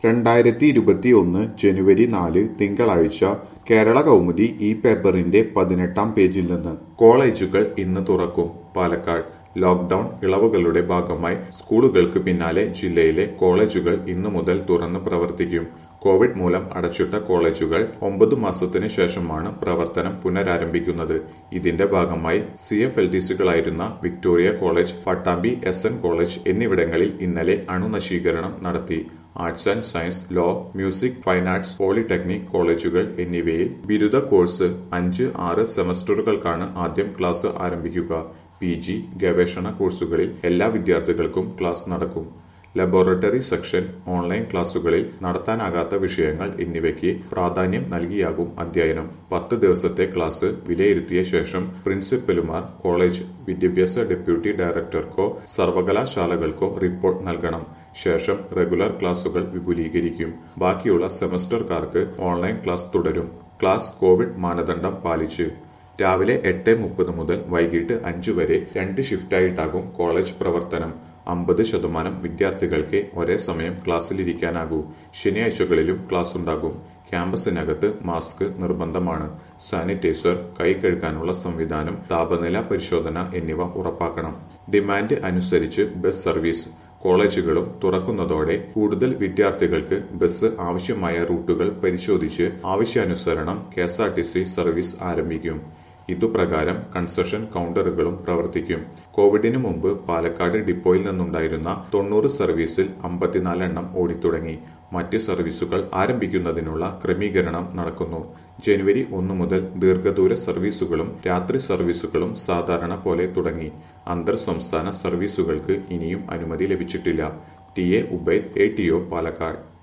2021 ജനുവരി 4 തിങ്കളാഴ്ച കേരള കൗമുദി ഈ പേപ്പറിന്റെ 18-ാം പേജിൽ നിന്ന് കോളേജുകൾ ഇന്ന് തുറക്കും. പാലക്കാട് ലോക്ഡൌൺ ഇളവുകളുടെ ഭാഗമായി സ്കൂളുകൾക്ക് പിന്നാലെ ജില്ലയിലെ കോളേജുകൾ ഇന്നു മുതൽ തുറന്ന് പ്രവർത്തിക്കും. കോവിഡ് മൂലം അടച്ചിട്ട കോളേജുകൾ 9 മാസത്തിന് ശേഷമാണ് പ്രവർത്തനം പുനരാരംഭിക്കുന്നത്. ഇതിന്റെ ഭാഗമായി CFLTCകളായിരുന്ന Victoria college, Pattambi SN college എന്നിവിടങ്ങളിൽ ഇന്നലെ അണുനശീകരണം നടത്തി. Arts and science, law, music, fine arts, polytechnic കോളേജുകൾ എന്നിവയിൽ ബിരുദ കോഴ്സ് 5-6 സെമസ്റ്ററുകൾക്കാണ് ആദ്യം ക്ലാസ് ആരംഭിക്കുക. PG, ഗവേഷണ കോഴ്സുകളിൽ എല്ലാ വിദ്യാർത്ഥികൾക്കും ക്ലാസ് നടക്കും. ലബോറട്ടറി സെക്ഷൻ, ഓൺലൈൻ ക്ലാസുകളിൽ നടത്താനാകാത്ത വിഷയങ്ങൾ എന്നിവയ്ക്ക് പ്രാധാന്യം നൽകിയാകും അധ്യയനം. 10 ദിവസത്തെ ക്ലാസ് വിലയിരുത്തിയ ശേഷം പ്രിൻസിപ്പലുമാർ കോളേജ് വിദ്യാഭ്യാസ ഡെപ്യൂട്ടി ഡയറക്ടർക്കോ സർവകലാശാലകൾക്കോ റിപ്പോർട്ട് നൽകണം. ശേഷം റെഗുലർ ക്ലാസുകൾ വിപുലീകരിക്കും. ബാക്കിയുള്ള സെമസ്റ്റർക്കാർക്ക് ഓൺലൈൻ ക്ലാസ് തുടരും. ക്ലാസ് കോവിഡ് മാനദണ്ഡം പാലിച്ച് രാവിലെ 8:30 മുതൽ വൈകിട്ട് 5 വരെ 2 ഷിഫ്റ്റായിട്ടാകും കോളേജ് പ്രവർത്തനം. 50% വിദ്യാർത്ഥികൾക്ക് ഒരേ സമയം ക്ലാസ്സിലിരിക്കാനാകൂ. ശനിയാഴ്ചകളിലും ക്ലാസ് ഉണ്ടാകും. ക്യാമ്പസിനകത്ത് മാസ്ക് നിർബന്ധമാണ്. സാനിറ്റൈസർ, കൈ കഴുകാനുള്ള സംവിധാനം, താപനില പരിശോധന എന്നിവ ഉറപ്പാക്കണം. ഡിമാൻഡ് അനുസരിച്ച് ബസ് സർവീസ് കോളേജുകളും തുറക്കുന്നതോടെ കൂടുതൽ വിദ്യാർത്ഥികൾക്ക് ബസ് ആവശ്യമായ റൂട്ടുകൾ പരിശോധിച്ച് ആവശ്യാനുസരണം KSRTC സർവീസ് ആരംഭിക്കും. ഇതുപ്രകാരം കൺസഷൻ കൗണ്ടറുകളും പ്രവർത്തിക്കും. കോവിഡിന് മുമ്പ് പാലക്കാട് ഡിപ്പോയിൽ നിന്നുണ്ടായിരുന്ന 90 സർവീസിൽ 54 എണ്ണം ഓടിത്തുടങ്ങി. മറ്റ് സർവീസുകൾ ആരംഭിക്കുന്നതിനുള്ള ക്രമീകരണം നടക്കുന്നു. ജനുവരി 1 മുതൽ ദീർഘദൂര സർവീസുകളും രാത്രി സർവീസുകളും സാധാരണ പോലെ തുടങ്ങി. അന്തർ സംസ്ഥാന സർവീസുകൾക്ക് ഇനിയും അനുമതി ലഭിച്ചിട്ടില്ല. TA Ubaid, ATO, Palakkad.